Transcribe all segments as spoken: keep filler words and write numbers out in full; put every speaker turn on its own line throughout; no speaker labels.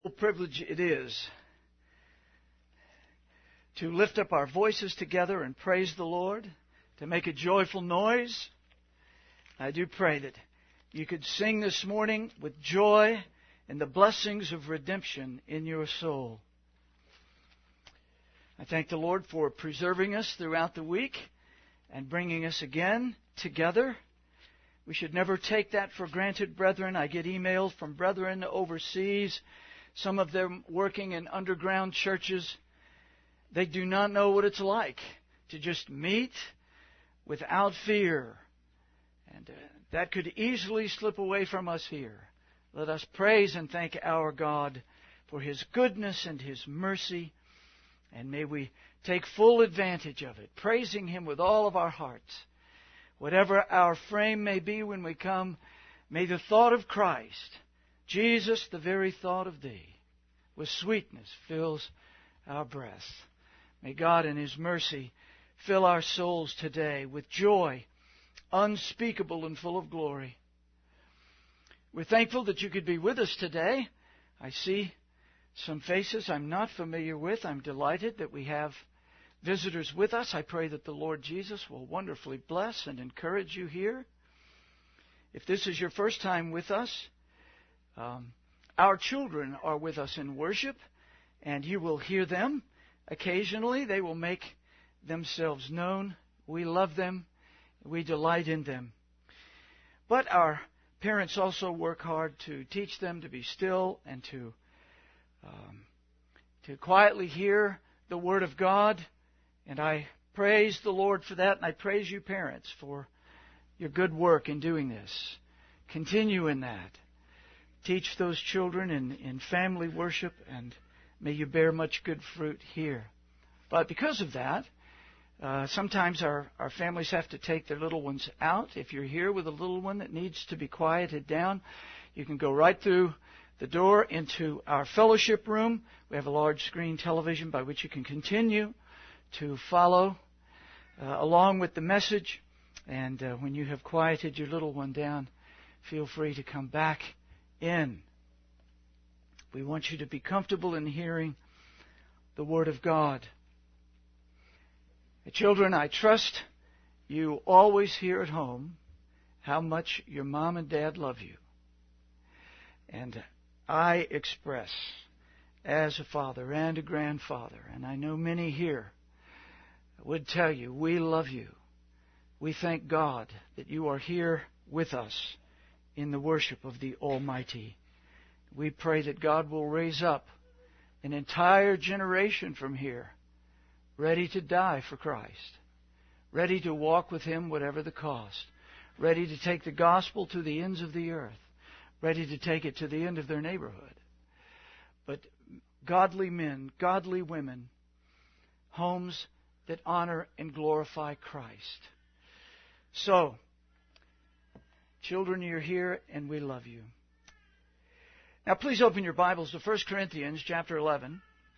What a privilege it is to lift up our voices together and praise the Lord, to make a joyful noise. I do pray that you could sing this morning with joy and the blessings of redemption in your soul. I thank the Lord for preserving us throughout the week and bringing us again together. We should never take that for granted, brethren. I get emails from brethren overseas, some of them working in underground churches. They do not know what it's like to just meet without fear. And uh, that could easily slip away from us here. Let us praise and thank our God for His goodness and His mercy. And may we take full advantage of it, praising Him with all of our hearts. Whatever our frame may be when we come, may the thought of Christ, Jesus, the very thought of Thee, with sweetness fills our breath. May God in His mercy fill our souls today with joy unspeakable and full of glory. We're thankful that you could be with us today. I see some faces I'm not familiar with. I'm delighted that we have visitors with us. I pray that the Lord Jesus will wonderfully bless and encourage you here. If this is your first time with us, um, our children are with us in worship, and you will hear them occasionally. They will make themselves known. We love them. We delight in them. But our parents also work hard to teach them to be still and to um, to quietly hear the Word of God. And I praise the Lord for that, and I praise you, parents, for your good work in doing this. Continue in that. Teach those children in, in family worship, and may you bear much good fruit here. But because of that, uh, sometimes our, our families have to take their little ones out. If you're here with a little one that needs to be quieted down, you can go right through the door into our fellowship room. We have a large screen television by which you can continue to follow uh, along with the message. And uh, when you have quieted your little one down, feel free to come back in. We want you to be comfortable in hearing the Word of God. Children, I trust you always hear at home how much your mom and dad love you. And I express, as a father and a grandfather, and I know many here would tell you, we love you. We thank God that you are here with us in the worship of the Almighty. We pray that God will raise up an entire generation from here ready to die for Christ, ready to walk with Him whatever the cost, ready to take the gospel to the ends of the earth, ready to take it to the end of their neighborhood. But godly men, godly women, homes that honor and glorify Christ. So, children, you're here and we love you. Now please open your Bibles to First Corinthians chapter eleven.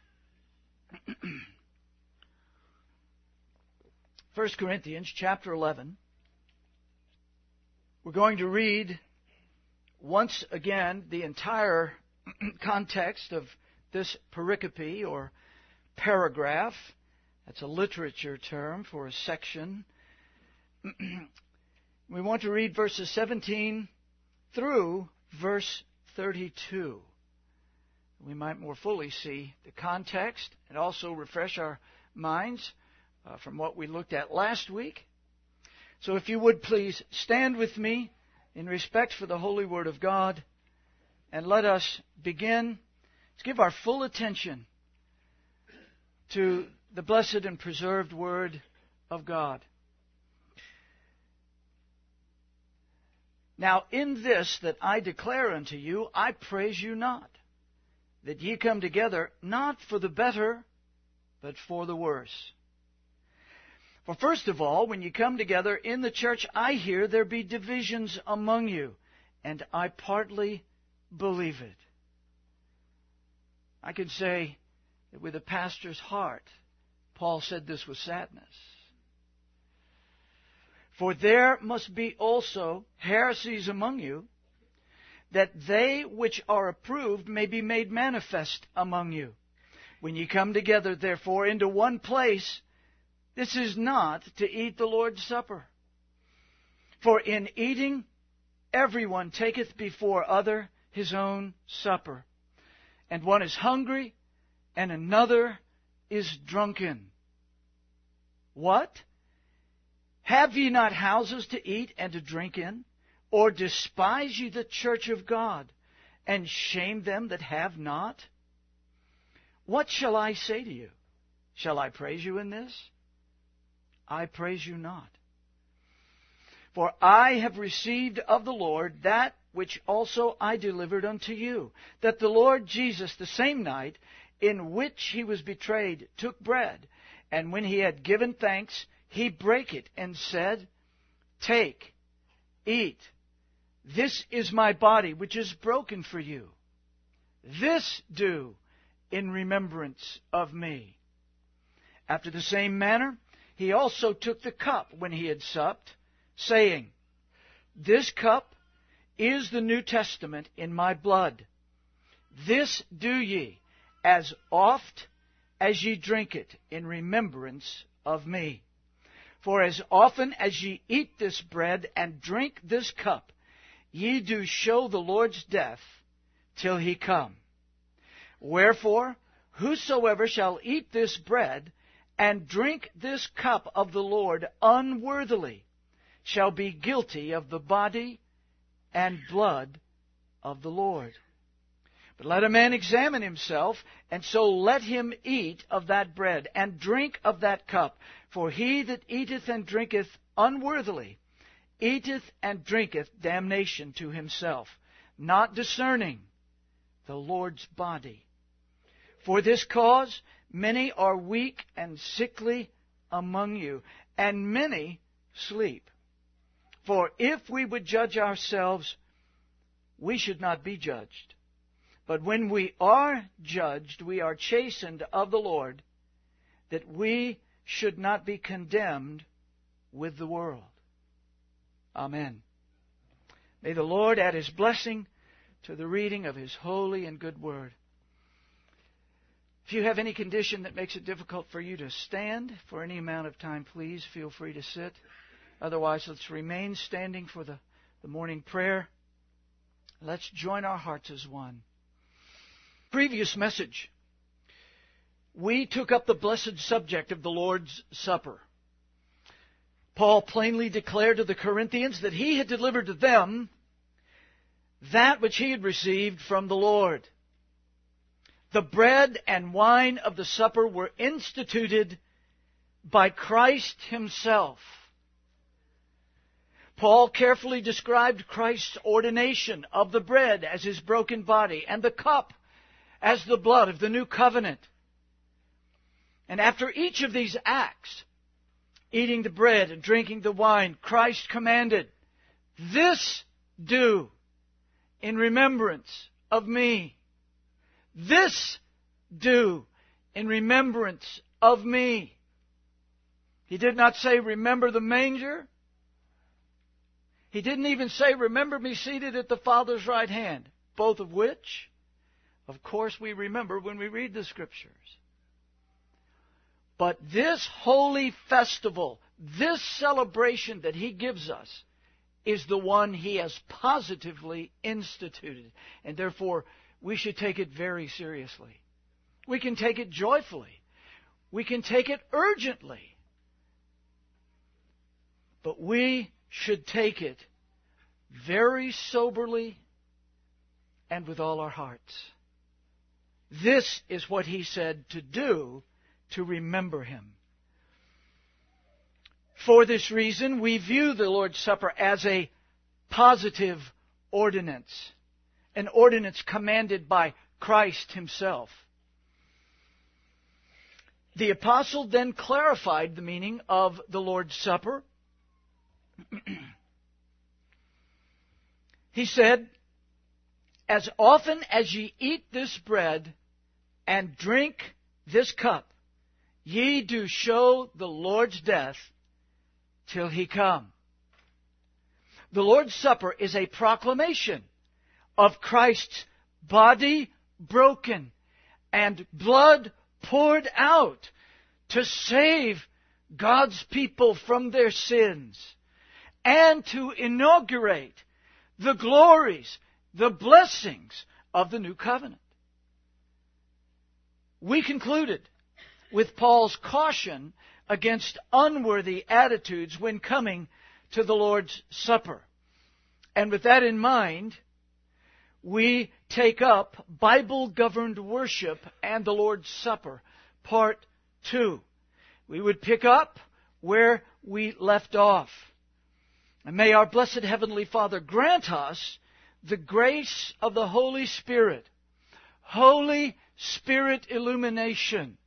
First Corinthians chapter eleven. We're going to read once again the entire context of this pericope or paragraph. That's a literature term for a section. We want to read verses seventeen through verse thirty-two. We might more fully see the context and also refresh our minds uh, from what we looked at last week. So if you would please stand with me in respect for the holy Word of God, and let us begin to give our full attention to the blessed and preserved Word of God. Now in this that I declare unto you, I praise you not, that ye come together not for the better, but for the worse. For first of all, when you come together in the church, I hear there be divisions among you, and I partly believe it. I could say that with a pastor's heart, Paul said this with sadness. For there must be also heresies among you, that they which are approved may be made manifest among you. When ye come together, therefore, into one place, this is not to eat the Lord's Supper. For in eating, everyone taketh before other his own supper. And one is hungry, and another is drunken. What? Have ye not houses to eat and to drink in? Or despise ye the church of God, and shame them that have not? What shall I say to you? Shall I praise you in this? I praise you not. For I have received of the Lord that which also I delivered unto you, that the Lord Jesus, the same night in which he was betrayed, took bread, and when he had given thanks, he brake it, and said, Take, eat. This is my body, which is broken for you. This do in remembrance of me. After the same manner, he also took the cup when he had supped, saying, This cup is the New Testament in my blood. This do ye as oft as ye drink it in remembrance of me. For as often as ye eat this bread and drink this cup, ye do show the Lord's death till he come. Wherefore, whosoever shall eat this bread and drink this cup of the Lord unworthily shall be guilty of the body and blood of the Lord. But let a man examine himself, and so let him eat of that bread, and drink of that cup. For he that eateth and drinketh unworthily eateth and drinketh damnation to himself, not discerning the Lord's body. For this cause many are weak and sickly among you, and many sleep. For if we would judge ourselves, we should not be judged. But when we are judged, we are chastened of the Lord, that we should not be condemned with the world. Amen. May the Lord add His blessing to the reading of His holy and good word. If you have any condition that makes it difficult for you to stand for any amount of time, please feel free to sit. Otherwise, let's remain standing for the, the morning prayer. Let's join our hearts as one. Previous message, we took up the blessed subject of the Lord's Supper. Paul plainly declared to the Corinthians that he had delivered to them that which he had received from the Lord. The bread and wine of the supper were instituted by Christ Himself. Paul carefully described Christ's ordination of the bread as His broken body and the cup as the blood of the new covenant. And after each of these acts, eating the bread and drinking the wine, Christ commanded, This do in remembrance of me. This do in remembrance of me. He did not say, remember the manger. He didn't even say, remember me seated at the Father's right hand. Both of which, of course, we remember when we read the Scriptures. But this holy festival, this celebration that He gives us, is the one He has positively instituted. And therefore, we should take it very seriously. We can take it joyfully. We can take it urgently. But we should take it very soberly and with all our hearts. This is what He said to do to remember Him. For this reason, we view the Lord's Supper as a positive ordinance, an ordinance commanded by Christ Himself. The apostle then clarified the meaning of the Lord's Supper. He said, As often as ye eat this bread and drink this cup, ye do show the Lord's death till He come. The Lord's Supper is a proclamation of Christ's body broken and blood poured out to save God's people from their sins and to inaugurate the glories, the blessings of the new covenant. We concluded with Paul's caution against unworthy attitudes when coming to the Lord's Supper. And with that in mind, we take up Bible-governed worship and the Lord's Supper, part two. We would pick up where we left off. And may our blessed Heavenly Father grant us the grace of the Holy Spirit, Holy Spirit illumination,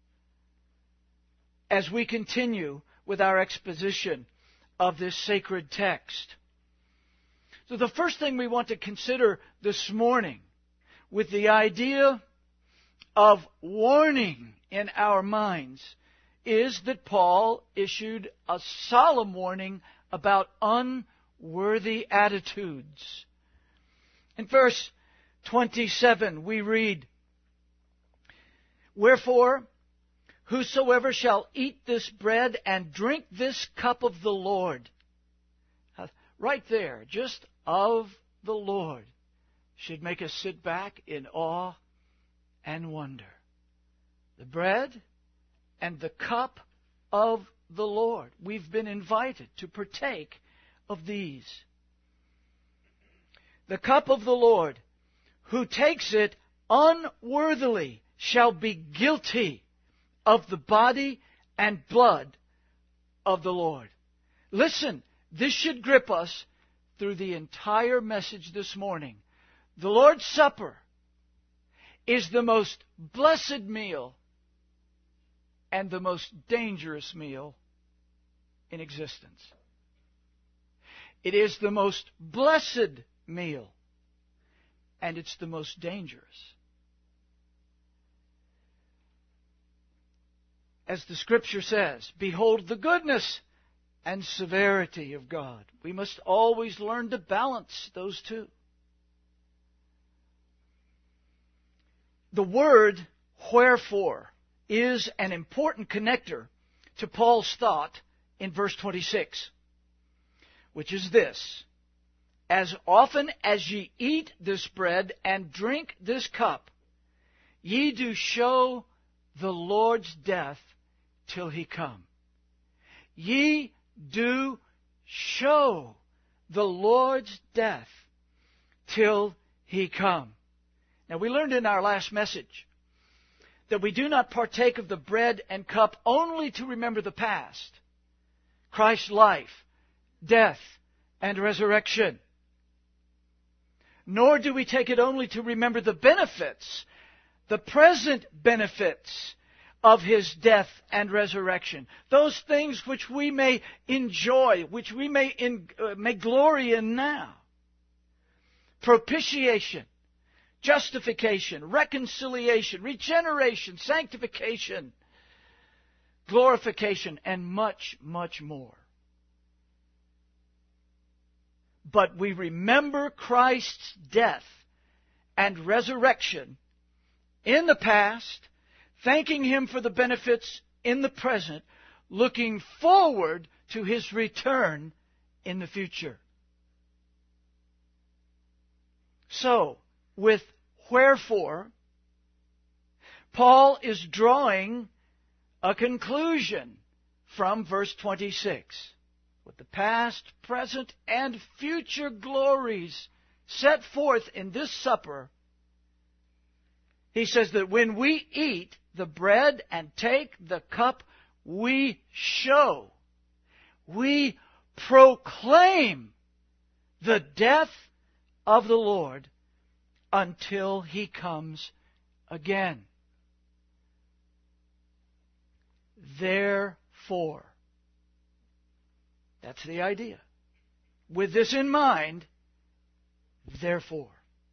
as we continue with our exposition of this sacred text. So the first thing we want to consider this morning, with the idea of warning in our minds, is that Paul issued a solemn warning about unworthy attitudes. In verse twenty-seven we read, "Wherefore, whosoever shall eat this bread and drink this cup of the Lord," right there, just of the Lord, should make us sit back in awe and wonder. The bread and the cup of the Lord. We've been invited to partake of these. The cup of the Lord, who takes it unworthily, shall be guilty of the body and blood of the Lord. Listen, this should grip us through the entire message this morning. The Lord's Supper is the most blessed meal and the most dangerous meal in existence. It is the most blessed meal, and it's the most dangerous. As the Scripture says, "Behold the goodness and severity of God." We must always learn to balance those two. The word "wherefore" is an important connector to Paul's thought in verse twenty-six, which is this: "As often as ye eat this bread and drink this cup, ye do show the Lord's death till he come." Ye do show the Lord's death till he come. Now, we learned in our last message that we do not partake of the bread and cup only to remember the past, Christ's life, death, and resurrection. Nor do we take it only to remember the benefits, the present benefits of His death and resurrection. Those things which we may enjoy, which we may, in, uh, may glory in now. Propitiation, justification, reconciliation, regeneration, sanctification, glorification, and much, much more. But we remember Christ's death and resurrection in the past, thanking Him for the benefits in the present, looking forward to His return in the future. So, with wherefore, Paul is drawing a conclusion from verse twenty-six. With the past, present, and future glories set forth in this supper, he says that when we eat the bread and take the cup, we show, we proclaim the death of the Lord until He comes again. Therefore, that's the idea. With this in mind, therefore.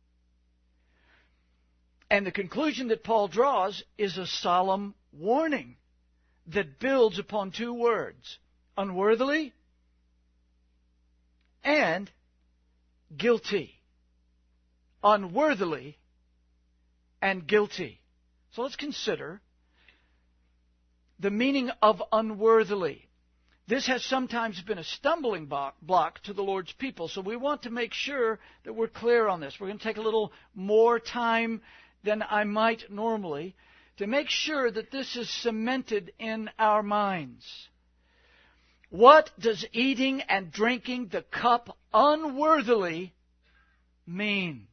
And the conclusion that Paul draws is a solemn warning that builds upon two words: unworthily and guilty. unworthily and guilty. So let's consider the meaning of unworthily. This has sometimes been a stumbling block to the Lord's people, so we want to make sure that we're clear on this. We're going to take a little more time than I might normally to make sure that this is cemented in our minds. What does eating and drinking the cup unworthily mean?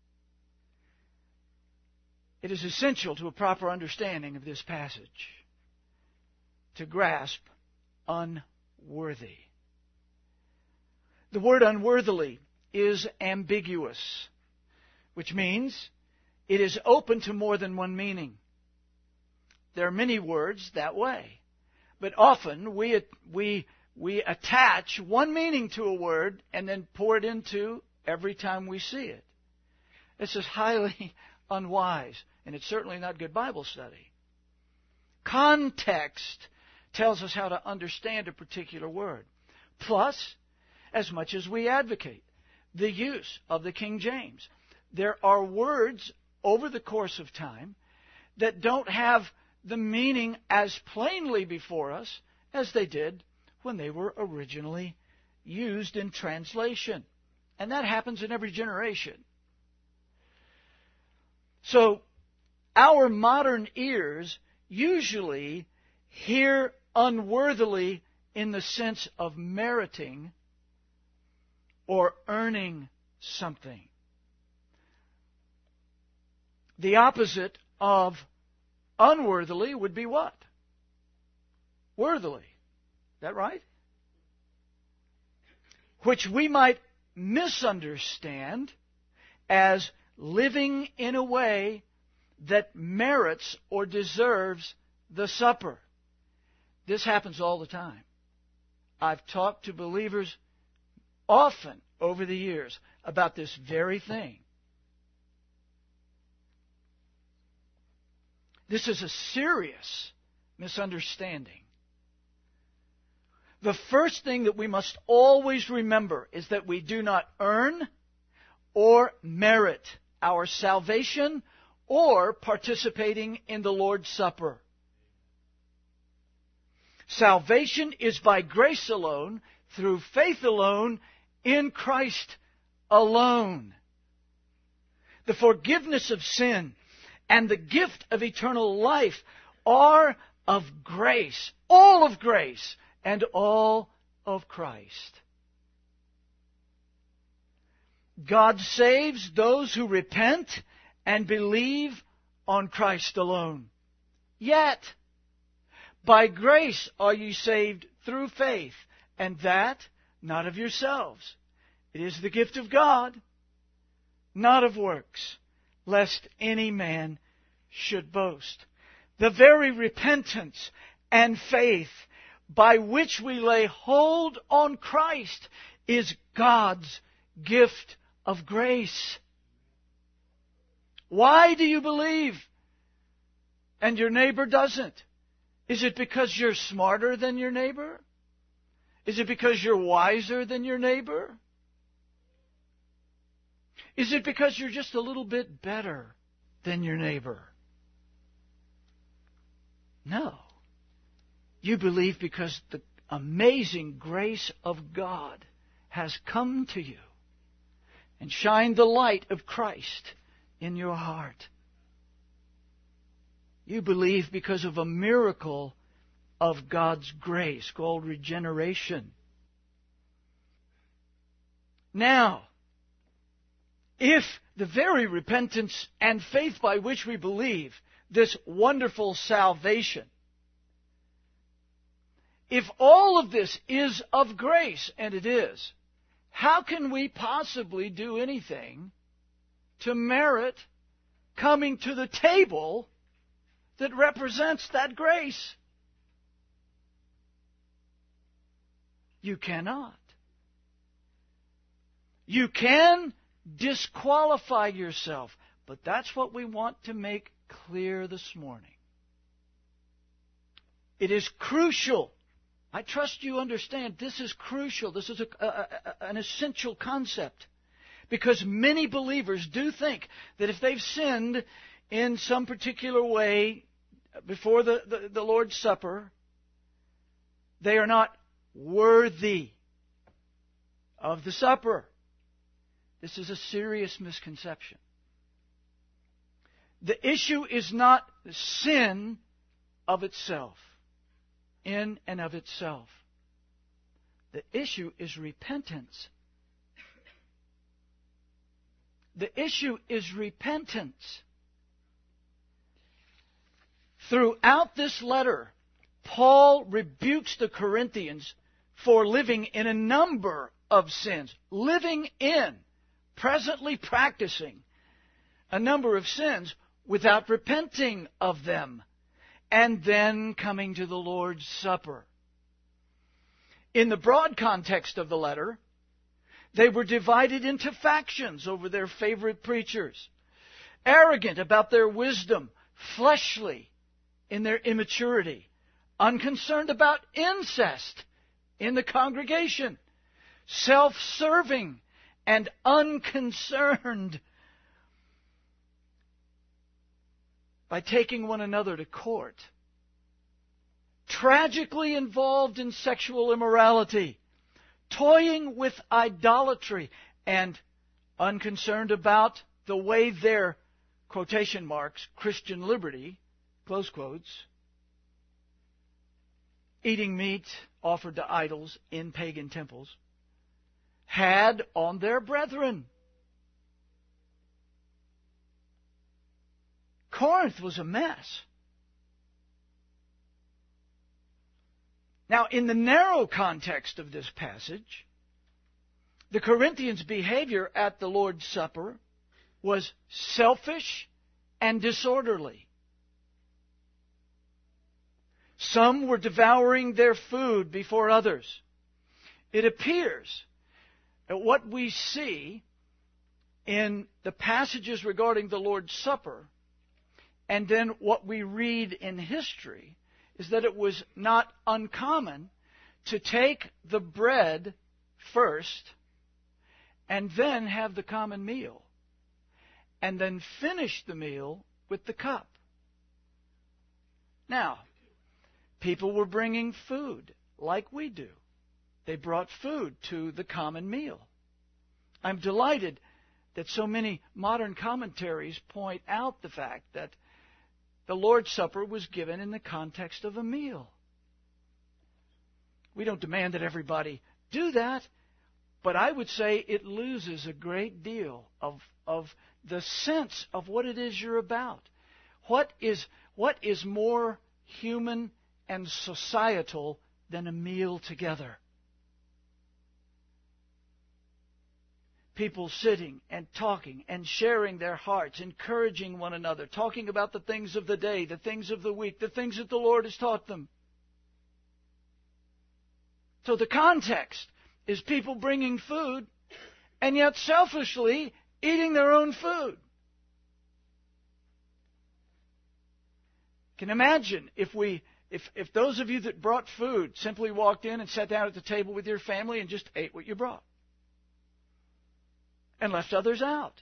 It is essential to a proper understanding of this passage to grasp unworthy. The word unworthily is ambiguous, which means it is open to more than one meaning. There are many words that way, but often we we we attach one meaning to a word and then pour it into every time we see it. This is highly unwise, and it's certainly not good Bible study. Context tells us how to understand a particular word. Plus, as much as we advocate the use of the King James, there are words over the course of time that don't have the meaning as plainly before us as they did when they were originally used in translation. And that happens in every generation. So, our modern ears usually hear unworthily in the sense of meriting or earning something. The opposite of unworthily would be what? Worthily. Is that right? Which we might misunderstand as living in a way that merits or deserves the supper. This happens all the time. I've talked to believers often over the years about this very thing. This is a serious misunderstanding. The first thing that we must always remember is that we do not earn or merit our salvation or participating in the Lord's Supper. Salvation is by grace alone, through faith alone, in Christ alone. The forgiveness of sin and the gift of eternal life are of grace, all of grace, and all of Christ. God saves those who repent and believe on Christ alone. Yet, by grace are ye saved through faith, and that not of yourselves. It is the gift of God, not of works, lest any man should boast. The very repentance and faith by which we lay hold on Christ is God's gift of grace. Why do you believe and your neighbor doesn't? Is it because you're smarter than your neighbor? Is it because you're wiser than your neighbor? Is it because you're just a little bit better than your neighbor? No. You believe because the amazing grace of God has come to you and shined the light of Christ in your heart. You believe because of a miracle of God's grace called regeneration. Now, if the very repentance and faith by which we believe this wonderful salvation, if all of this is of grace, and it is, how can we possibly do anything to merit coming to the table that represents that grace? You cannot. You can disqualify yourself, but that's what we want to make clear this morning. It is crucial. I trust you understand this is crucial. This is a, a, a, an essential concept. Because many believers do think that if they've sinned in some particular way before the, the, the Lord's Supper, they are not worthy of the supper. This is a serious misconception. The issue is not sin of itself, in and of itself. The issue is repentance. The issue is repentance. Throughout this letter, Paul rebukes the Corinthians for living in a number of sins. Living in, presently practicing a number of sins without repenting of them, and then coming to the Lord's Supper. In the broad context of the letter, they were divided into factions over their favorite preachers, arrogant about their wisdom, fleshly in their immaturity, unconcerned about incest in the congregation, self-serving and unconcerned by taking one another to court, tragically involved in sexual immorality, toying with idolatry, and unconcerned about the way their, quotation marks, Christian liberty, close quotes, eating meat offered to idols in pagan temples, had on their brethren. Corinth was a mess. Now, in the narrow context of this passage, the Corinthians' behavior at the Lord's Supper was selfish and disorderly. Some were devouring their food before others. It appears that what we see in the passages regarding the Lord's Supper, and then what we read in history, is that it was not uncommon to take the bread first and then have the common meal, and then finish the meal with the cup. Now, people were bringing food like we do. They brought food to the common meal. I'm delighted that so many modern commentaries point out the fact that the Lord's Supper was given in the context of a meal. We don't demand that everybody do that, but I would say it loses a great deal of, of the sense of what it is you're about. What is, what is more human and societal than a meal together? People sitting and talking and sharing their hearts, encouraging one another, talking about the things of the day, the things of the week, the things that the Lord has taught them. So the context is people bringing food and yet selfishly eating their own food. Can imagine if we, if, if those of you that brought food simply walked in and sat down at the table with your family and just ate what you brought, and left others out.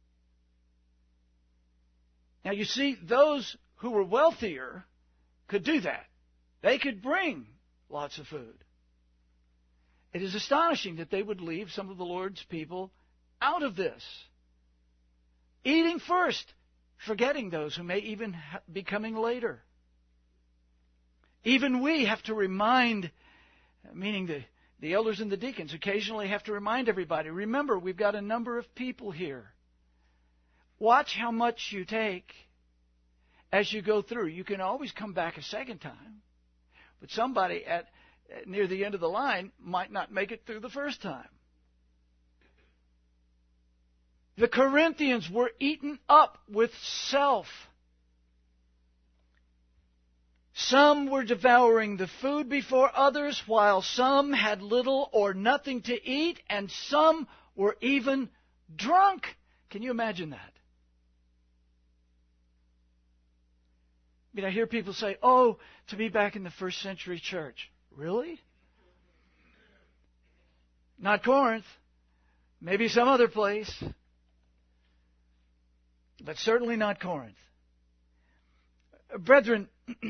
Now you see, those who were wealthier could do that. They could bring lots of food. It is astonishing that they would leave some of the Lord's people out of this. Eating first, forgetting those who may even be coming later. Even we have to remind, meaning the The elders and the deacons occasionally have to remind everybody, remember, we've got a number of people here. Watch how much you take as you go through. You can always come back a second time, but somebody at near the end of the line might not make it through the first time. The Corinthians were eaten up with self. Some were devouring the food before others, while some had little or nothing to eat, and some were even drunk. Can you imagine that? I mean, I hear people say, oh, to be back in the first century church. Really? Not Corinth. Maybe some other place, but certainly not Corinth. Brethren,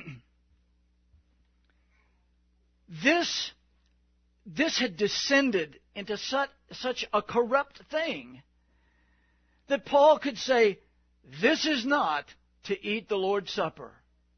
this, this had descended into such, such a corrupt thing that Paul could say, this is not to eat the Lord's Supper.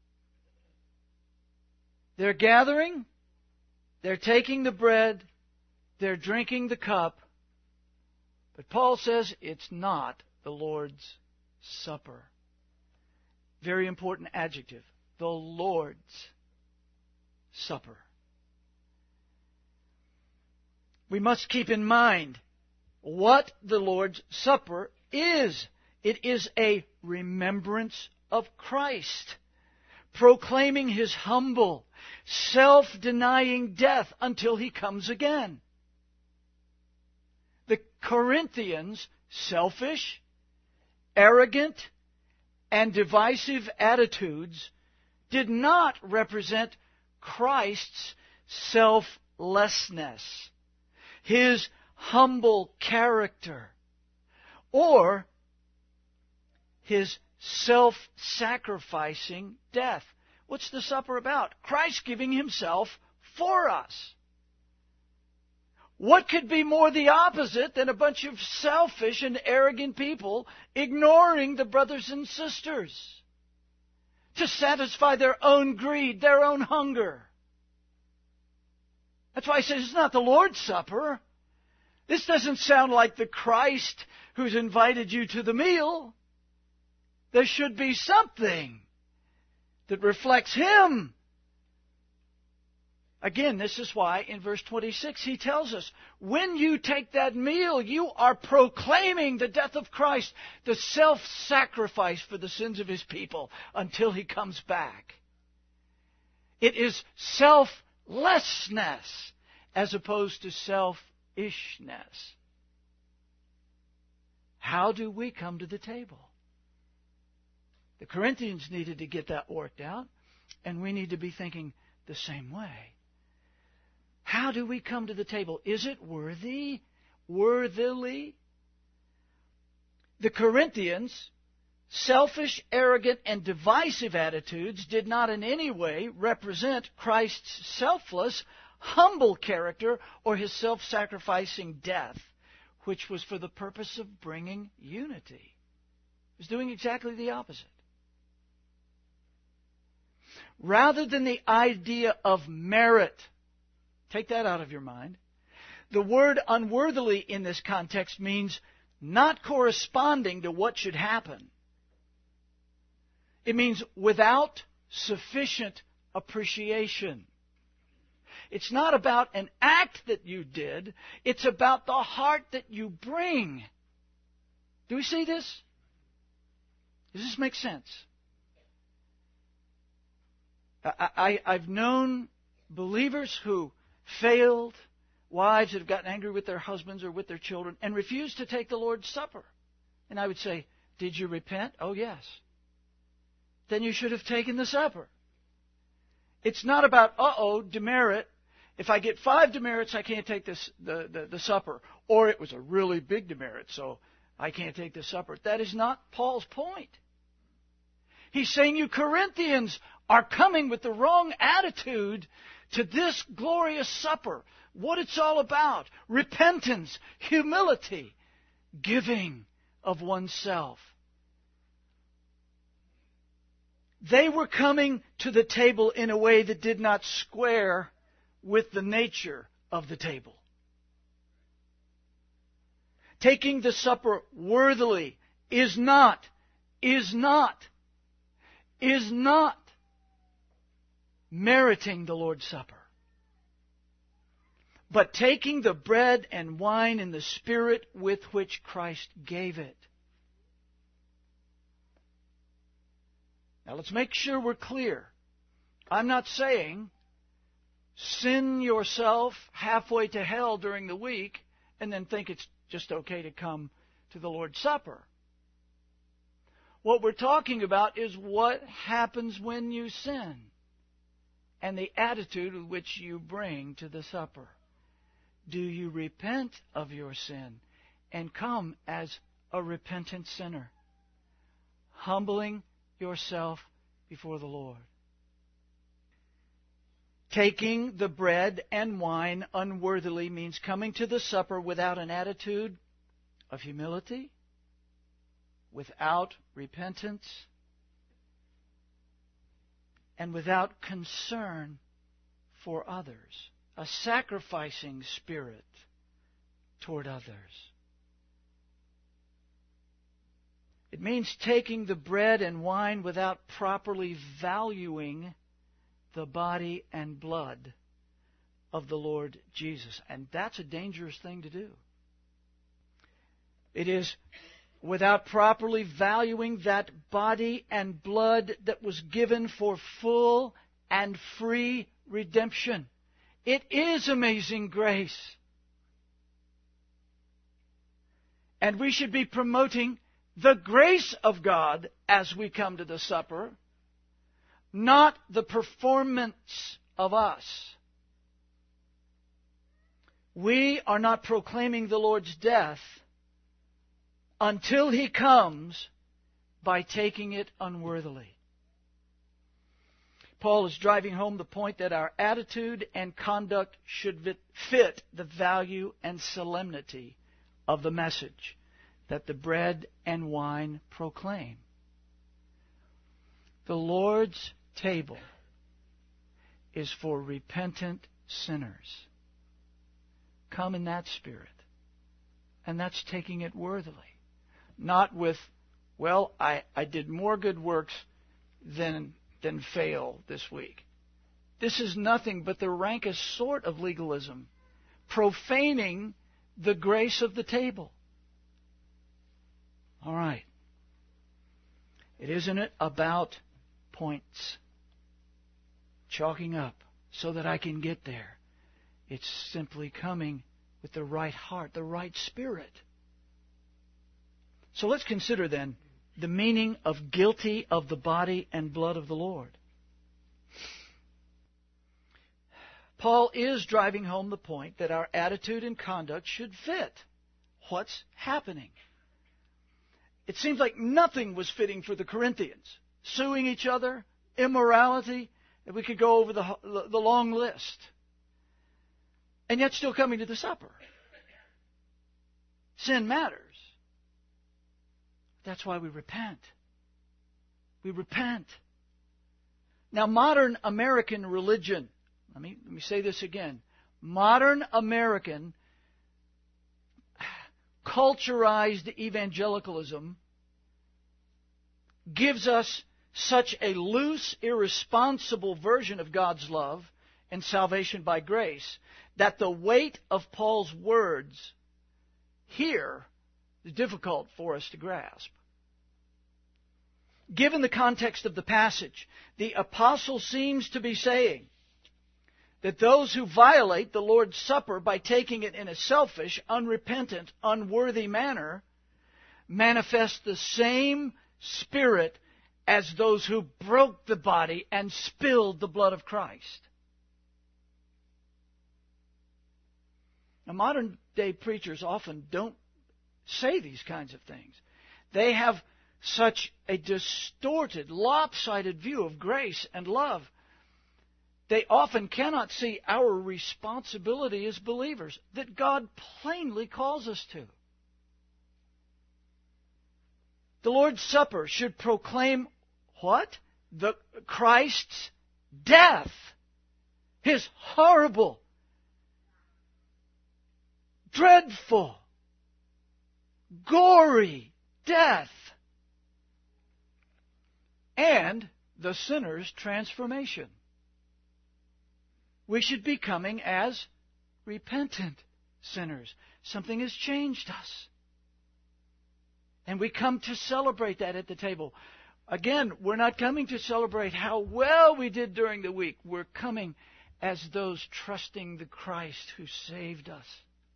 They're gathering, they're taking the bread, they're drinking the cup, but Paul says it's not the Lord's Supper. Very important adjective. The Lord's Supper. We must keep in mind what the Lord's Supper is. It is a remembrance of Christ, proclaiming His humble, self-denying death until He comes again. The Corinthians, selfish, arrogant, and divisive attitudes did not represent Christ's selflessness, His humble character, or His self-sacrificing death. What's the supper about? Christ giving Himself for us. What could be more the opposite than a bunch of selfish and arrogant people ignoring the brothers and sisters to satisfy their own greed, their own hunger? That's why I say it's not the Lord's Supper. This doesn't sound like the Christ who's invited you to the meal. There should be something that reflects Him. Again, this is why in verse twenty-six he tells us, when you take that meal, you are proclaiming the death of Christ, the self-sacrifice for the sins of His people until He comes back. It is selflessness as opposed to selfishness. How do we come to the table? The Corinthians needed to get that worked out, and we need to be thinking the same way. How do we come to the table? Is it worthy? Worthily? The Corinthians, selfish, arrogant, and divisive attitudes did not in any way represent Christ's selfless, humble character or His self-sacrificing death, which was for the purpose of bringing unity. It was doing exactly the opposite. Rather than the idea of merit, take that out of your mind. The word unworthily in this context means not corresponding to what should happen. It means without sufficient appreciation. It's not about an act that you did. It's about the heart that you bring. Do we see this? Does this make sense? I, I, I've known believers who failed, wives that have gotten angry with their husbands or with their children, and refused to take the Lord's Supper. And I would say, did you repent? Oh, yes. Then you should have taken the supper. It's not about, uh-oh, demerit. If I get five demerits, I can't take this, the, the, the supper. Or it was a really big demerit, so I can't take the supper. That is not Paul's point. He's saying you Corinthians are coming with the wrong attitude to this glorious supper. What it's all about. Repentance, humility, giving of oneself. They were coming to the table in a way that did not square with the nature of the table. Taking the supper worthily is not, is not, is not meriting the Lord's Supper. But taking the bread and wine in the spirit with which Christ gave it. Now let's make sure we're clear. I'm not saying sin yourself halfway to hell during the week and then think it's just okay to come to the Lord's Supper. What we're talking about is what happens when you sin and the attitude with which you bring to the supper. Do you repent of your sin and come as a repentant sinner, humbling yourself before the Lord. Taking the bread and wine unworthily means coming to the supper without an attitude of humility, without repentance, and without concern for others, a sacrificing spirit toward others. It means taking the bread and wine without properly valuing the body and blood of the Lord Jesus. And that's a dangerous thing to do. It is without properly valuing that body and blood that was given for full and free redemption. It is amazing grace. And we should be promoting the grace of God as we come to the supper, not the performance of us. We are not proclaiming the Lord's death until He comes by taking it unworthily. Paul is driving home the point that our attitude and conduct should fit the value and solemnity of the message that the bread and wine proclaim. The Lord's table is for repentant sinners. Come in that spirit. And that's taking it worthily. Not with, well, I, I did more good works than, than fail this week. This is nothing but the rankest sort of legalism, profaning the grace of the table. All right. It isn't it about points, chalking up so that I can get there. It's simply coming with the right heart, the right spirit. So let's consider then the meaning of guilty of the body and blood of the Lord. Paul is driving home the point that our attitude and conduct should fit what's happening. It seems like nothing was fitting for the Corinthians. Suing each other, immorality, and we could go over the, the long list. And yet still coming to the supper. Sin matters. That's why we repent. We repent. Now, modern American religion, let me, let me say this again. Modern American culturized evangelicalism gives us such a loose, irresponsible version of God's love and salvation by grace that the weight of Paul's words here is difficult for us to grasp. Given the context of the passage, the apostle seems to be saying that those who violate the Lord's Supper by taking it in a selfish, unrepentant, unworthy manner manifest the same spirit as those who broke the body and spilled the blood of Christ. Now, modern-day preachers often don't say these kinds of things. They have such a distorted, lopsided view of grace and love. They often cannot see our responsibility as believers that God plainly calls us to. The Lord's Supper should proclaim what? The Christ's death. His horrible, dreadful, gory death. And the sinner's transformation. We should be coming as repentant sinners. Something has changed us. And we come to celebrate that at the table. Again, we're not coming to celebrate how well we did during the week. We're coming as those trusting the Christ who saved us.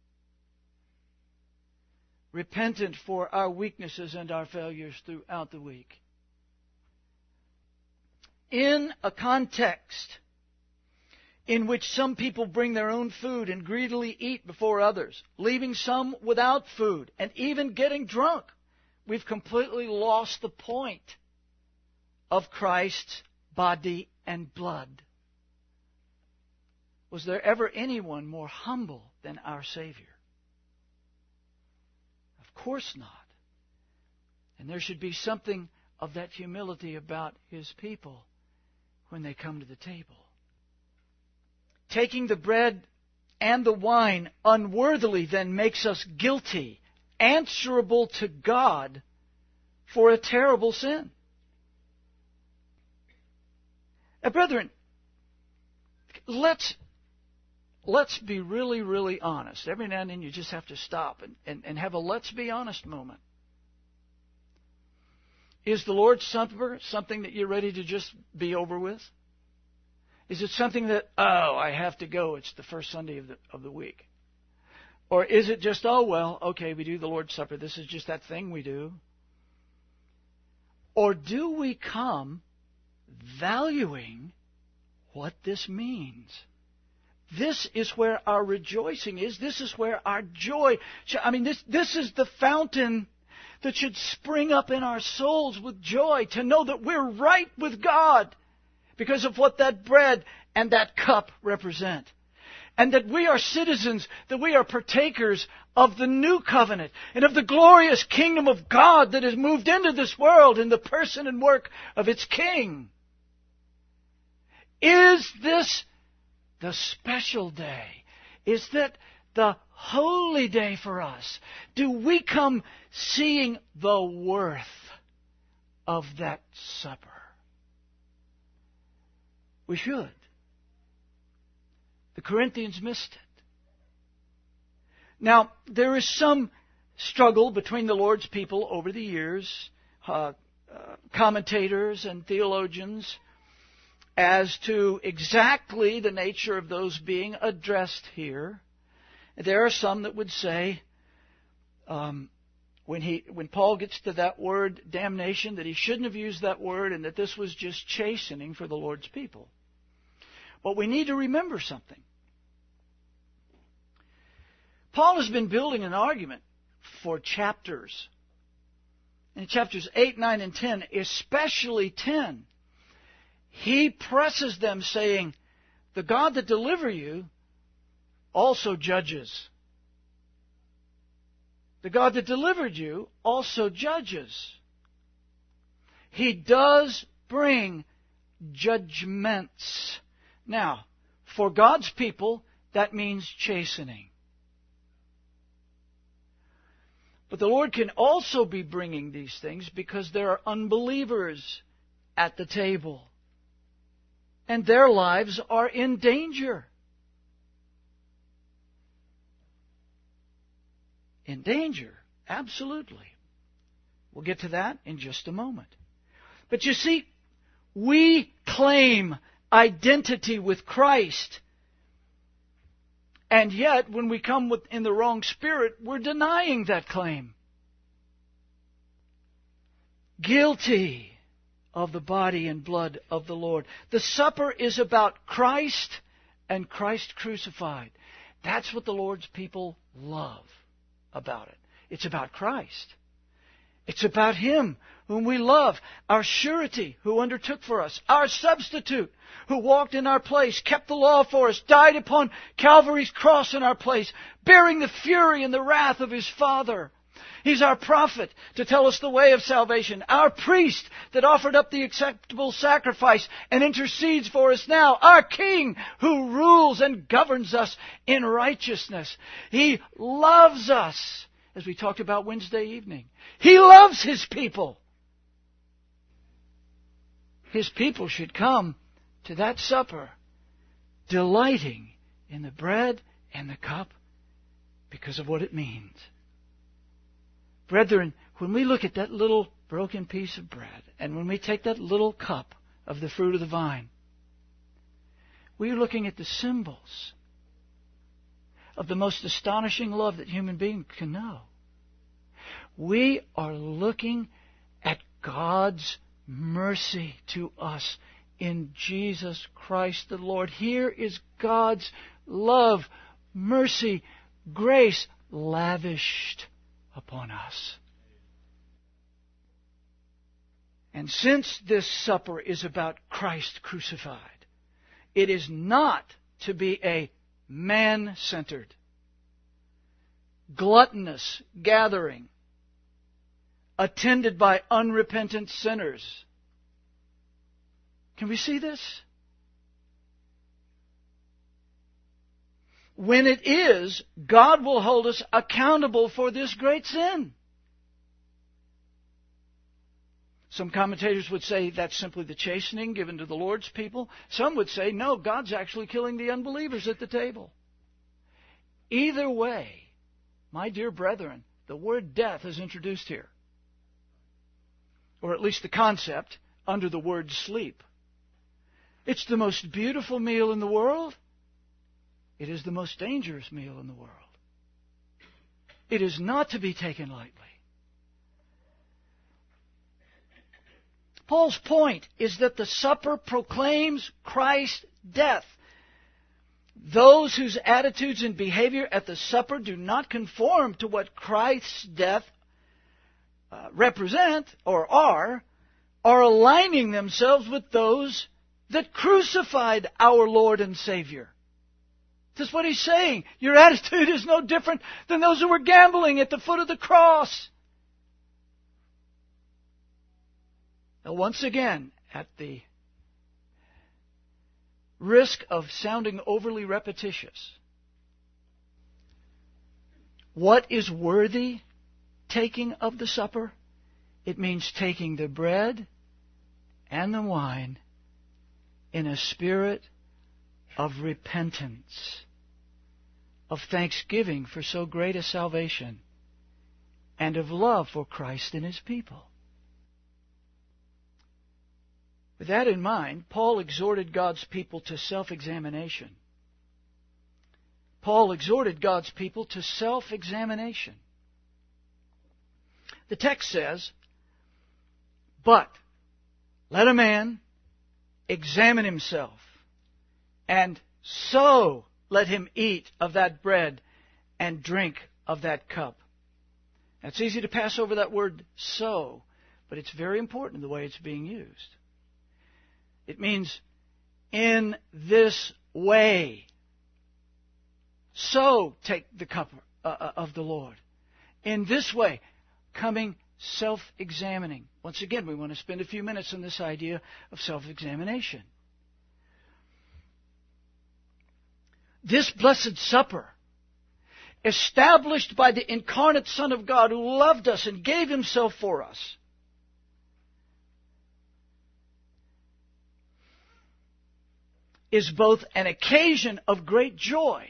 Repentant for our weaknesses and our failures throughout the week. In a context in which some people bring their own food and greedily eat before others, leaving some without food and even getting drunk. We've completely lost the point of Christ's body and blood. Was there ever anyone more humble than our Savior? Of course not. And there should be something of that humility about His people when they come to the table. Taking the bread and the wine unworthily then makes us guilty, answerable to God for a terrible sin. Now, brethren, let's let's be really, really honest. Every now and then you just have to stop and, and, and have a let's be honest moment. Is the Lord's Supper something that you're ready to just be over with? Is it something that, oh, I have to go, it's the first Sunday of the of the week? Or is it just, oh, well, okay, we do the Lord's Supper, this is just that thing we do? Or do we come valuing what this means? This is where our rejoicing is. This is where our joy, I mean, this, this is the fountain that should spring up in our souls with joy to know that we're right with God because of what that bread and that cup represent. And that we are citizens, that we are partakers of the new covenant and of the glorious kingdom of God that has moved into this world in the person and work of its King. Is this the special day? Is that the holy day for us? Do we come seeing the worth of that supper? We should. The Corinthians missed it. Now, there is some struggle between the Lord's people over the years, uh, uh, commentators and theologians, as to exactly the nature of those being addressed here. There are some that would say, um, when he, when Paul gets to that word damnation, that he shouldn't have used that word and that this was just chastening for the Lord's people. But we need to remember something. Paul has been building an argument for chapters. In chapters eight, nine, and ten, especially ten, he presses them saying, the God that delivered you also judges. The God that delivered you also judges. He does bring judgments. Now, for God's people, that means chastening. But the Lord can also be bringing these things because there are unbelievers at the table. And their lives are in danger. In danger, absolutely. We'll get to that in just a moment. But you see, we claim identity with Christ. And yet, when we come with, in the wrong spirit, we're denying that claim. Guilty of the body and blood of the Lord. The supper is about Christ and Christ crucified. That's what the Lord's people love about it. It's about Christ. It's about Him whom we love, our surety who undertook for us, our substitute who walked in our place, kept the law for us, died upon Calvary's cross in our place, bearing the fury and the wrath of His Father. He's our prophet to tell us the way of salvation, our priest that offered up the acceptable sacrifice and intercedes for us now, our King who rules and governs us in righteousness. He loves us, as we talked about Wednesday evening. He loves His people. His people should come to that supper delighting in the bread and the cup because of what it means. Brethren, when we look at that little broken piece of bread and when we take that little cup of the fruit of the vine, we are looking at the symbols of the most astonishing love that human beings can know. We are looking at God's mercy to us in Jesus Christ the Lord. Here is God's love, mercy, grace lavished upon us. And since this supper is about Christ crucified, it is not to be a man-centered, gluttonous gathering attended by unrepentant sinners. Can we see this? When it is, God will hold us accountable for this great sin. Some commentators would say that's simply the chastening given to the Lord's people. Some would say, no, God's actually killing the unbelievers at the table. Either way, my dear brethren, the word death is introduced here. Or at least the concept under the word sleep. It's the most beautiful meal in the world. It is the most dangerous meal in the world. It is not to be taken lightly. Paul's point is that the supper proclaims Christ's death. Those whose attitudes and behavior at the supper do not conform to what Christ's death uh, represent or are, are aligning themselves with those that crucified our Lord and Savior. That's what he's saying. Your attitude is no different than those who were gambling at the foot of the cross. Now, once again, at the risk of sounding overly repetitious, what is worthy taking of the supper? It means taking the bread and the wine in a spirit of repentance, of thanksgiving for so great a salvation, and of love for Christ and His people. With that in mind, Paul exhorted God's people to self-examination. Paul exhorted God's people to self-examination. The text says, "But let a man examine himself, and so let him eat of that bread and drink of that cup." Now, it's easy to pass over that word "so," but it's very important in the way it's being used. It means in this way. So take the cup uh, of the Lord. In this way, coming self-examining. Once again, we want to spend a few minutes on this idea of self-examination. This Blessed Supper, established by the incarnate Son of God who loved us and gave Himself for us, is both an occasion of great joy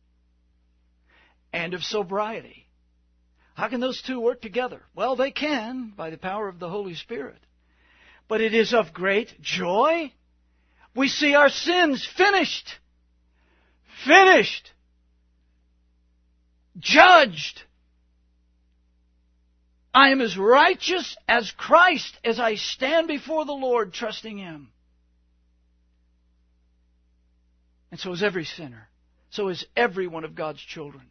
and of sobriety. How can those two work together? Well, they can by the power of the Holy Spirit. But it is of great joy. We see our sins finished. Finished. Judged. I am as righteous as Christ as I stand before the Lord trusting Him. And so is every sinner. So is every one of God's children.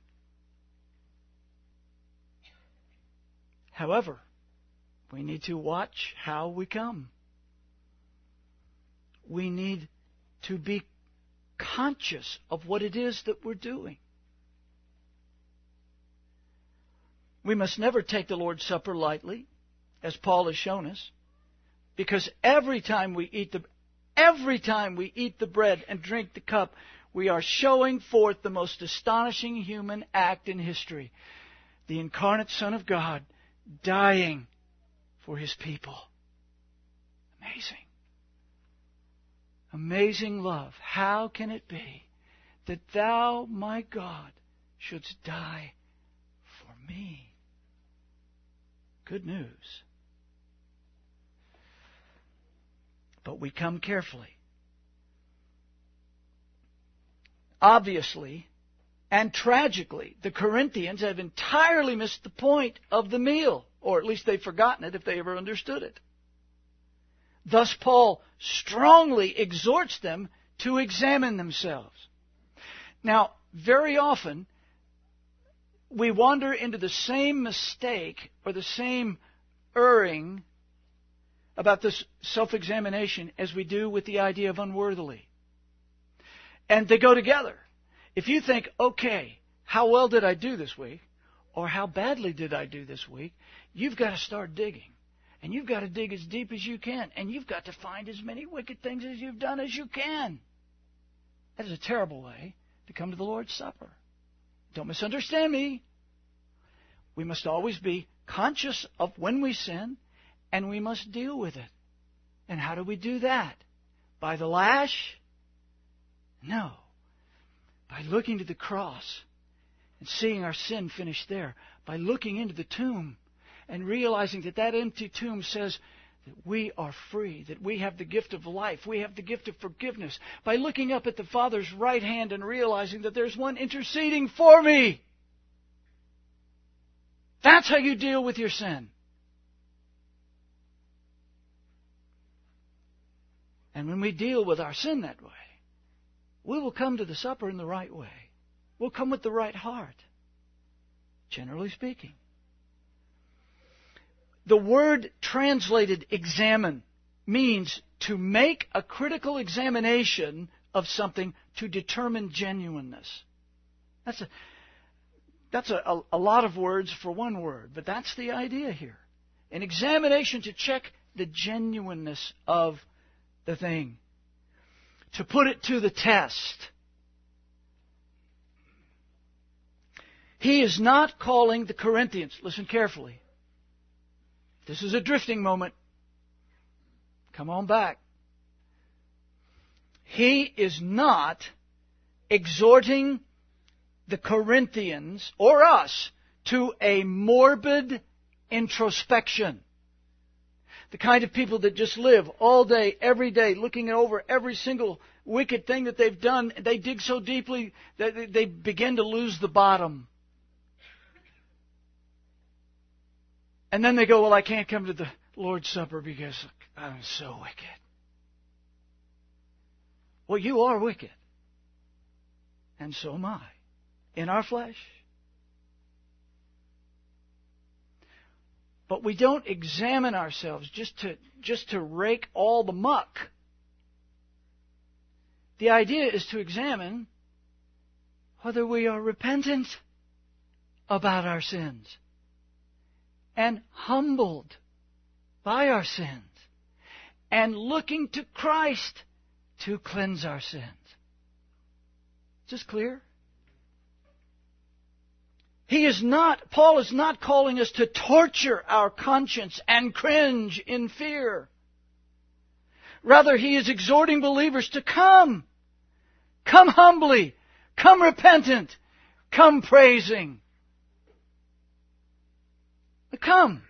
However, we need to watch how we come. We need to be conscious of what it is that we're doing. We must never take the Lord's Supper lightly, as Paul has shown us, because every time we eat the Every time we eat the bread and drink the cup, we are showing forth the most astonishing human act in history. The incarnate Son of God dying for His people. Amazing. Amazing love. How can it be that Thou, my God, shouldst die for me? Good news. But we come carefully. Obviously, and tragically, the Corinthians have entirely missed the point of the meal, or at least they've forgotten it if they ever understood it. Thus Paul strongly exhorts them to examine themselves. Now, very often, we wander into the same mistake or the same erring about this self-examination as we do with the idea of unworthily. And they go together. If you think, okay, how well did I do this week? Or how badly did I do this week? You've got to start digging. And you've got to dig as deep as you can. And you've got to find as many wicked things as you've done as you can. That is a terrible way to come to the Lord's Supper. Don't misunderstand me. We must always be conscious of when we sin, and we must deal with it. And how do we do that? By the lash? No. By looking to the cross and seeing our sin finished there. By looking into the tomb and realizing that that empty tomb says that we are free, that we have the gift of life, we have the gift of forgiveness. By looking up at the Father's right hand and realizing that there's one interceding for me. That's how you deal with your sin. And when we deal with our sin that way, we will come to the supper in the right way. We'll come with the right heart, generally speaking. The word translated examine means to make a critical examination of something to determine genuineness. That's a That's a, a, a lot of words for one word, but that's the idea here. An examination to check the genuineness of the thing. To put it to the test. He is not calling the Corinthians, listen carefully. This is a drifting moment. Come on back. He is not exhorting the Corinthians, or us, to a morbid introspection. The kind of people that just live all day, every day, looking over every single wicked thing that they've done. They dig so deeply that they begin to lose the bottom. And then they go, well, I can't come to the Lord's Supper because I'm so wicked. Well, you are wicked. And so am I. In our flesh. But we don't examine ourselves just to just to rake all the muck. The idea is to examine whether we are repentant about our sins and humbled by our sins and looking to Christ to cleanse our sins. Is this clear? He is not, Paul is not calling us to torture our conscience and cringe in fear. Rather, he is exhorting believers to come. Come humbly. Come repentant. Come praising. Come.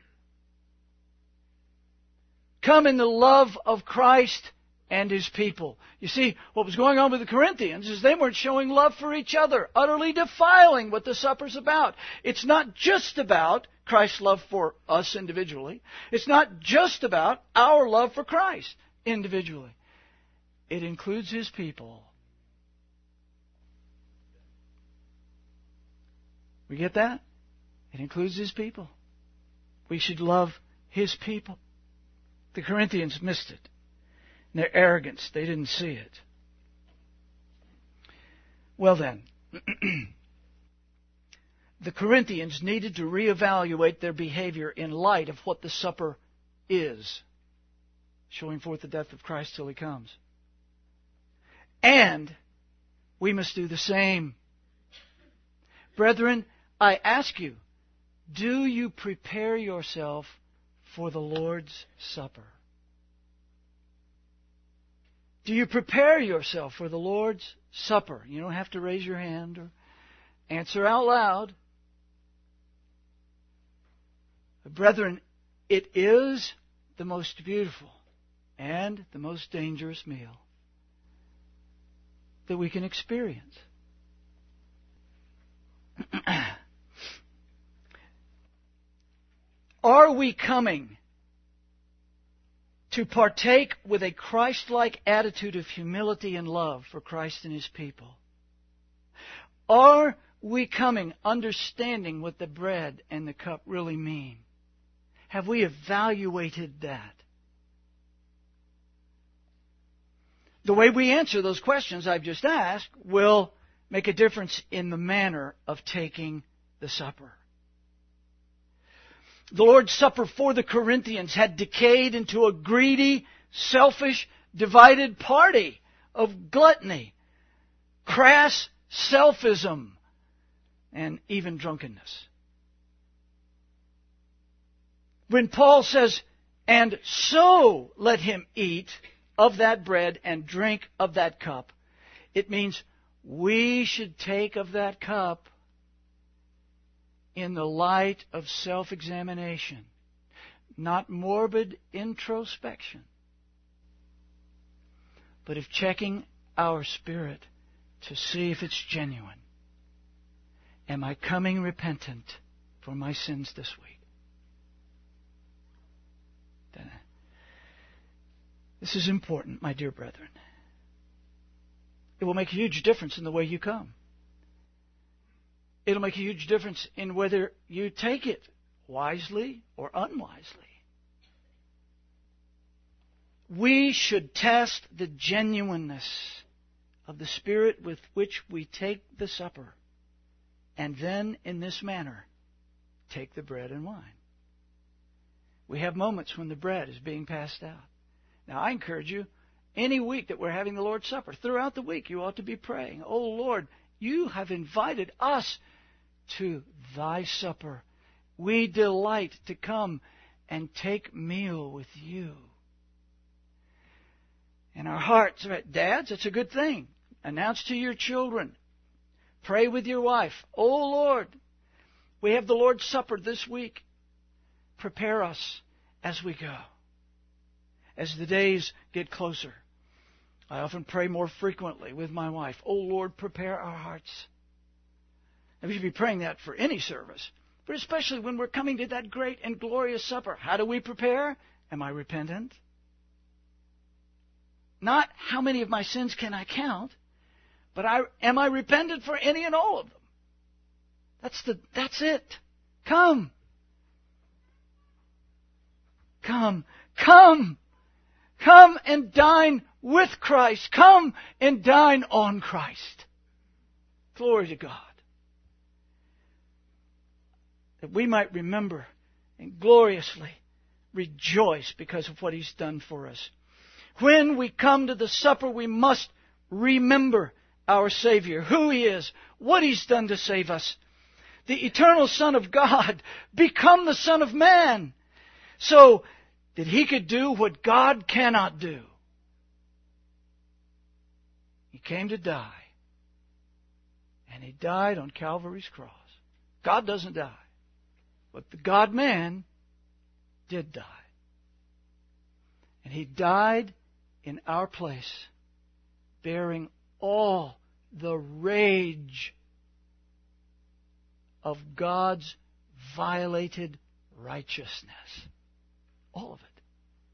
Come in the love of Christ and His people. You see, what was going on with the Corinthians is they weren't showing love for each other, utterly defiling what the supper's about. It's not just about Christ's love for us individually. It's not just about our love for Christ individually. It includes His people. We get that? It includes His people. We should love His people. The Corinthians missed it. In their arrogance, they didn't see it. Well then, the Corinthians needed to reevaluate their behavior in light of what the supper is, showing forth the death of Christ till He comes. And we must do the same. Brethren, I ask you, do you prepare yourself for the Lord's Supper? Do you prepare yourself for the Lord's Supper? You don't have to raise your hand or answer out loud. But brethren, it is the most beautiful and the most dangerous meal that we can experience. Are we coming to partake with a Christ-like attitude of humility and love for Christ and His people? Are we coming understanding what the bread and the cup really mean? Have we evaluated that? The way we answer those questions I've just asked will make a difference in the manner of taking the supper. The Lord's Supper for the Corinthians had decayed into a greedy, selfish, divided party of gluttony, crass selfism, and even drunkenness. When Paul says, "And so let him eat of that bread and drink of that cup," it means we should take of that cup in the light of self-examination, not morbid introspection, but of checking our spirit to see if it's genuine. Am I coming repentant for my sins this week? This is important, my dear brethren. It will make a huge difference in the way you come. It'll make a huge difference in whether you take it wisely or unwisely. We should test the genuineness of the spirit with which we take the supper, and then, in this manner, take the bread and wine. We have moments when the bread is being passed out. Now, I encourage you, any week that we're having the Lord's Supper, throughout the week, you ought to be praying, "Oh, Lord, you have invited us to thy supper. We delight to come and take meal with you." And our hearts, dads, it's a good thing. Announce to your children. Pray with your wife. "Oh, Lord, we have the Lord's Supper this week. Prepare us as we go." As the days get closer, I often pray more frequently with my wife, "Oh, Lord, prepare our hearts." And we should be praying that for any service, but especially when we're coming to that great and glorious supper. How do we prepare? Am I repentant? Not how many of my sins can I count, but I, am I repentant for any and all of them? That's the that's it. Come. Come. Come. Come and dine with Christ. Come and dine on Christ. Glory to God. That we might remember and gloriously rejoice because of what He's done for us. When we come to the supper, we must remember our Savior, who He is, what He's done to save us. The eternal Son of God become the Son of Man, so that He could do what God cannot do. He came to die, and He died on Calvary's cross. God doesn't die, but the God-man did die. And He died in our place, bearing all the rage of God's violated righteousness. All of it.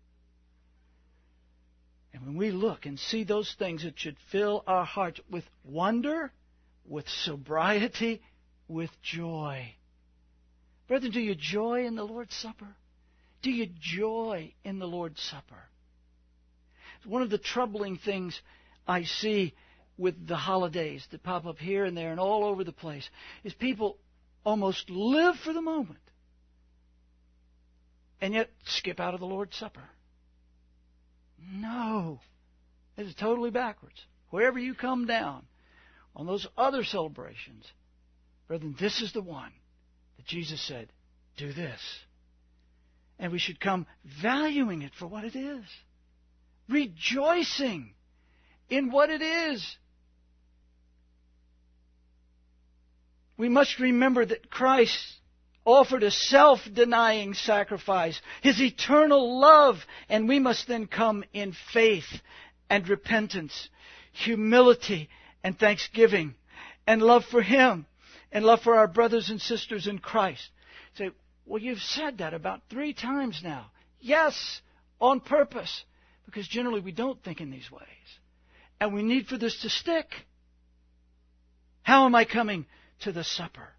And when we look and see those things, it should fill our hearts with wonder, with sobriety, with joy. Brethren, do you joy in the Lord's Supper? Do you joy in the Lord's Supper? One of the troubling things I see with the holidays that pop up here and there and all over the place is people almost live for the moment and yet skip out of the Lord's Supper. No. It is totally backwards. Wherever you come down on those other celebrations, brethren, this is the one that Jesus said, "Do this." And we should come valuing it for what it is. Rejoicing in what it is. We must remember that Christ offered a self-denying sacrifice, His eternal love, and we must then come in faith and repentance, humility and thanksgiving, and love for Him, and love for our brothers and sisters in Christ. Say, "Well, you've said that about three times now." Yes, on purpose, because generally we don't think in these ways. And we need for this to stick. How am I coming to the supper?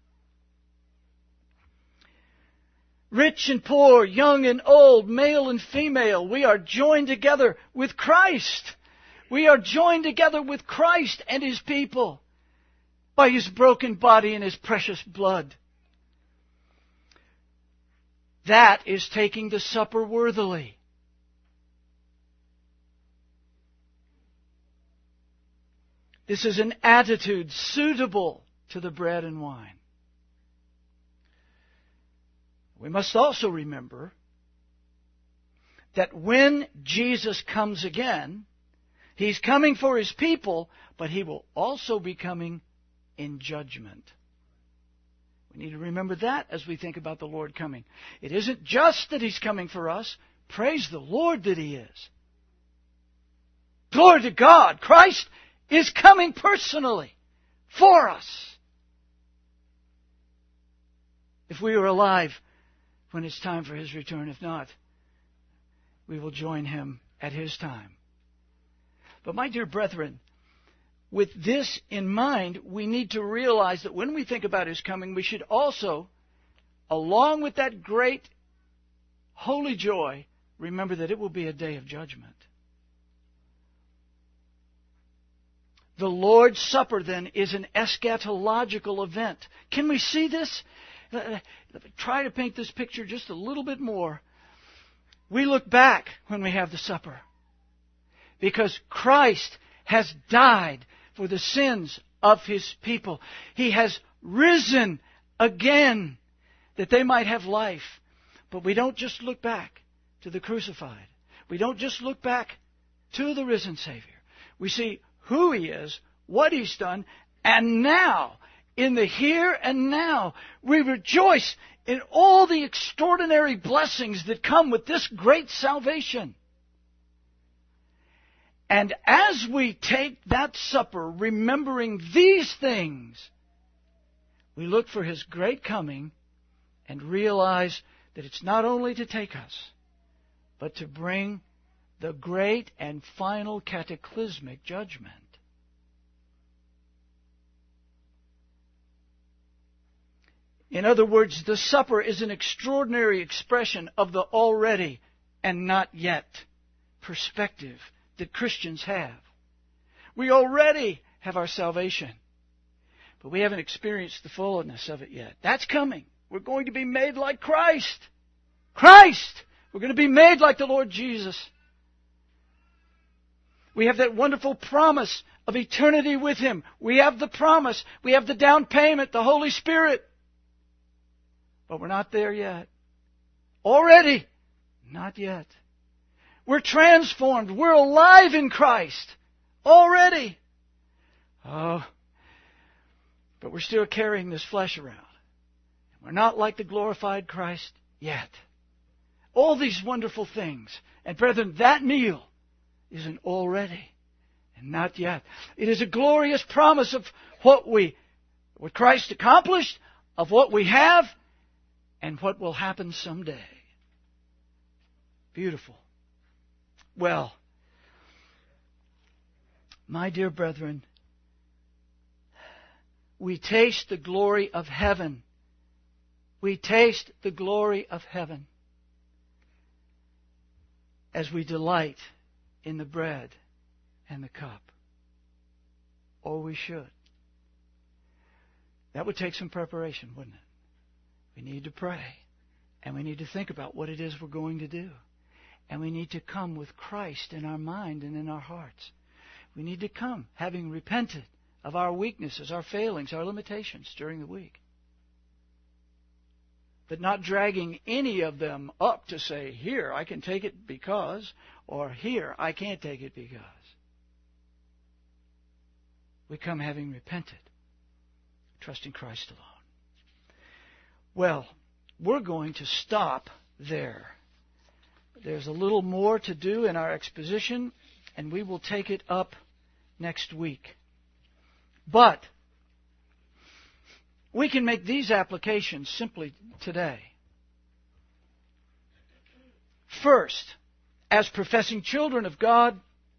Rich and poor, young and old, male and female, we are joined together with Christ. We are joined together with Christ and His people by His broken body and His precious blood. That is taking the supper worthily. This is an attitude suitable to the bread and wine. We must also remember that when Jesus comes again, He's coming for His people, but He will also be coming in judgment. We need to remember that as we think about the Lord coming. It isn't just that He's coming for us. Praise the Lord that He is. Glory to God. Christ is coming personally for us. If we are alive when it's time for His return, if not, we will join Him at His time. But my dear brethren, with this in mind, we need to realize that when we think about His coming, we should also, along with that great holy joy, remember that it will be a day of judgment. The Lord's Supper, then, is an eschatological event. Can we see this? Try to paint this picture just a little bit more. We look back when we have the supper, because Christ has died for the sins of His people. He has risen again that they might have life. But we don't just look back to the crucified. We don't just look back to the risen Savior. We see who He is, what He's done, and now, in the here and now, we rejoice in all the extraordinary blessings that come with this great salvation. And as we take that supper, remembering these things, we look for His great coming and realize that it's not only to take us, but to bring the great and final cataclysmic judgment. In other words, the supper is an extraordinary expression of the already and not yet perspective that Christians have. We already have our salvation, but we haven't experienced the fullness of it yet. That's coming. We're going to be made like Christ. Christ! We're going to be made like the Lord Jesus. We have that wonderful promise of eternity with Him. We have the promise. We have the down payment, the Holy Spirit. But we're not there yet. Already, not yet. We're transformed. We're alive in Christ. Already. Oh, but we're still carrying this flesh around. We're not like the glorified Christ yet. All these wonderful things. And brethren, that meal is an already and not yet. It is a glorious promise of what we, what Christ accomplished, of what we have, and what will happen someday. Beautiful. Well, my dear brethren, we taste the glory of heaven. We taste the glory of heaven as we delight in the bread and the cup. Or we should. That would take some preparation, wouldn't it? We need to pray. And we need to think about what it is we're going to do. And we need to come with Christ in our mind and in our hearts. We need to come having repented of our weaknesses, our failings, our limitations during the week. But not dragging any of them up to say, here, I can take it because, or here, I can't take it because. We come having repented, trusting Christ alone. Well, we're going to stop there. There's a little more to do in our exposition, and we will take it up next week. But we can make these applications simply today. First, as professing children of God,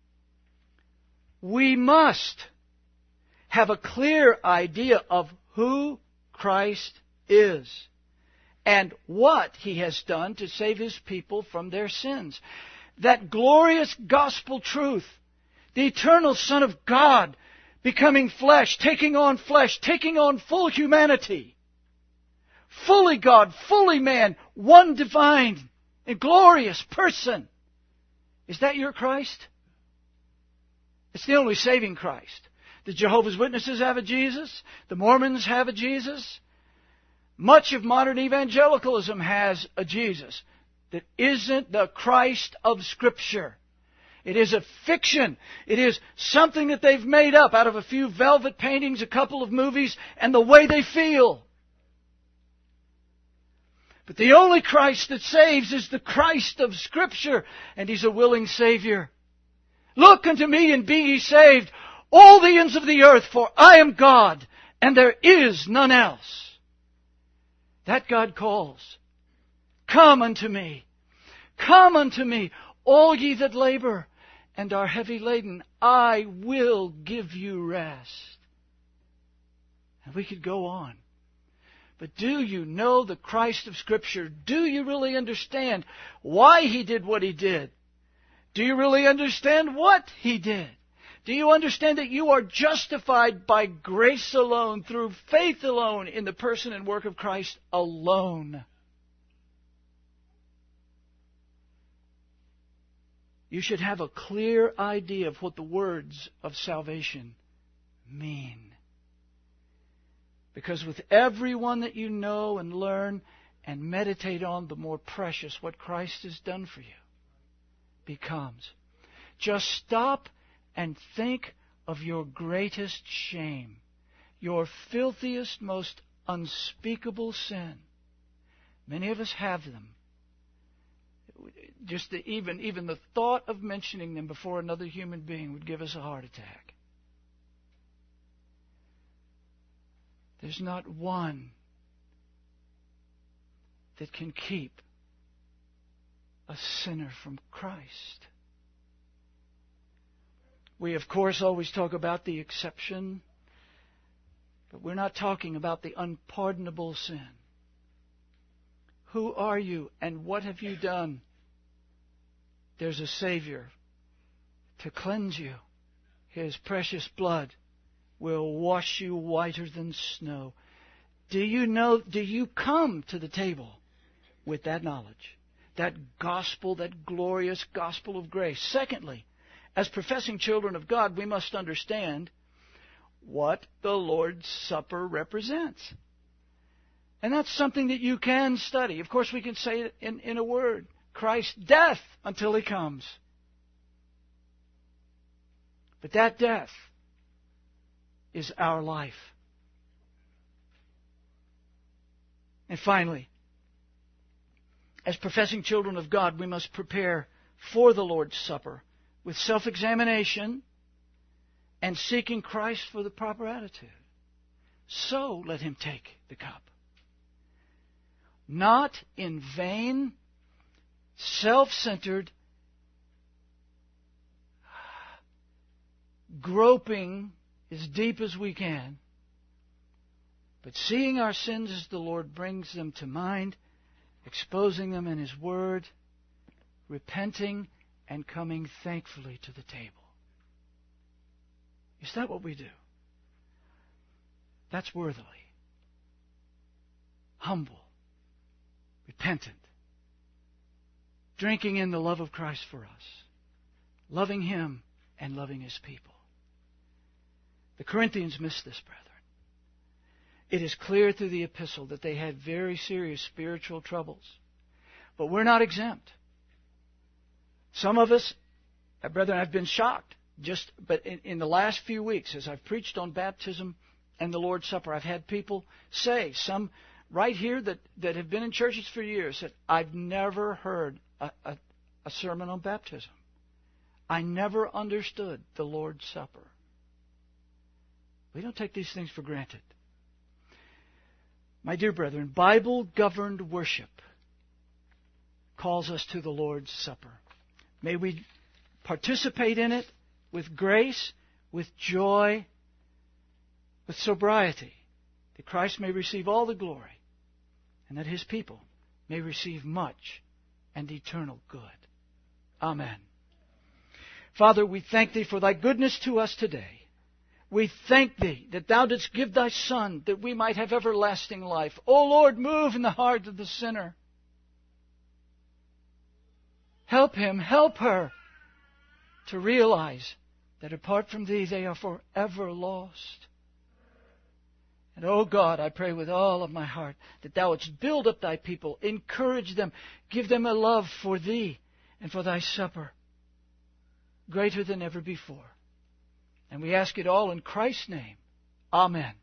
we must have a clear idea of who Christ is and what He has done to save His people from their sins. That glorious gospel truth, the eternal Son of God becoming flesh, taking on flesh, taking on full humanity, fully God, fully man, one divine and glorious person. Is that your Christ? It's the only saving Christ. The Jehovah's Witnesses have a Jesus. The Mormons have a Jesus. Much of modern evangelicalism has a Jesus that isn't the Christ of Scripture. It is a fiction. It is something that they've made up out of a few velvet paintings, a couple of movies, and the way they feel. But the only Christ that saves is the Christ of Scripture, and He's a willing Savior. Look unto me and be ye saved, all the ends of the earth, for I am God, and there is none else. That God calls. Come unto me. Come unto me, all ye that labor and are heavy laden. I will give you rest. And we could go on. But do you know the Christ of Scripture? Do you really understand why He did what He did? Do you really understand what He did? Do you understand that you are justified by grace alone, through faith alone, in the person and work of Christ alone? You should have a clear idea of what the words of salvation mean. Because with every one that you know and learn and meditate on, the more precious what Christ has done for you becomes. Just stop and think of your greatest shame, your filthiest, most unspeakable sin. Many of us have them. Just the, even, even the thought of mentioning them before another human being would give us a heart attack. There's not one that can keep a sinner from Christ. We, of course, always talk about the exception, but we're not talking about the unpardonable sin. Who are you and what have you done? There's a Savior to cleanse you. His precious blood will wash you whiter than snow. Do you know, do you come to the table with that knowledge? That gospel, that glorious gospel of grace. Secondly, as professing children of God, we must understand what the Lord's Supper represents. And that's something that you can study. Of course, we can say it in, in a word. Christ's death until He comes. But that death is our life. And finally, as professing children of God, we must prepare for the Lord's Supper with self-examination and seeking Christ for the proper attitude. So let Him take the cup. Not in vain, self-centered, groping as deep as we can, but seeing our sins as the Lord brings them to mind, exposing them in His Word, repenting, and coming thankfully to the table. Is that what we do? That's worthily. Humble. Repentant. Drinking in the love of Christ for us. Loving Him and loving His people. The Corinthians missed this, brethren. It is clear through the epistle that they had very serious spiritual troubles. But we're not exempt. Some of us, brethren, I've been shocked. Just, but in, in the last few weeks, as I've preached on baptism and the Lord's Supper, I've had people say, some right here that, that have been in churches for years, that I've never heard a, a, a sermon on baptism. I never understood the Lord's Supper. We don't take these things for granted. My dear brethren, Bible-governed worship calls us to the Lord's Supper. May we participate in it with grace, with joy, with sobriety, that Christ may receive all the glory, and that His people may receive much and eternal good. Amen. Father, we thank Thee for Thy goodness to us today. We thank Thee that Thou didst give Thy Son that we might have everlasting life. O Lord, move in the heart of the sinner. Help him, help her to realize that apart from Thee they are forever lost. And, oh God, I pray with all of my heart that Thou wouldst build up Thy people, encourage them, give them a love for Thee and for Thy supper greater than ever before. And we ask it all in Christ's name. Amen.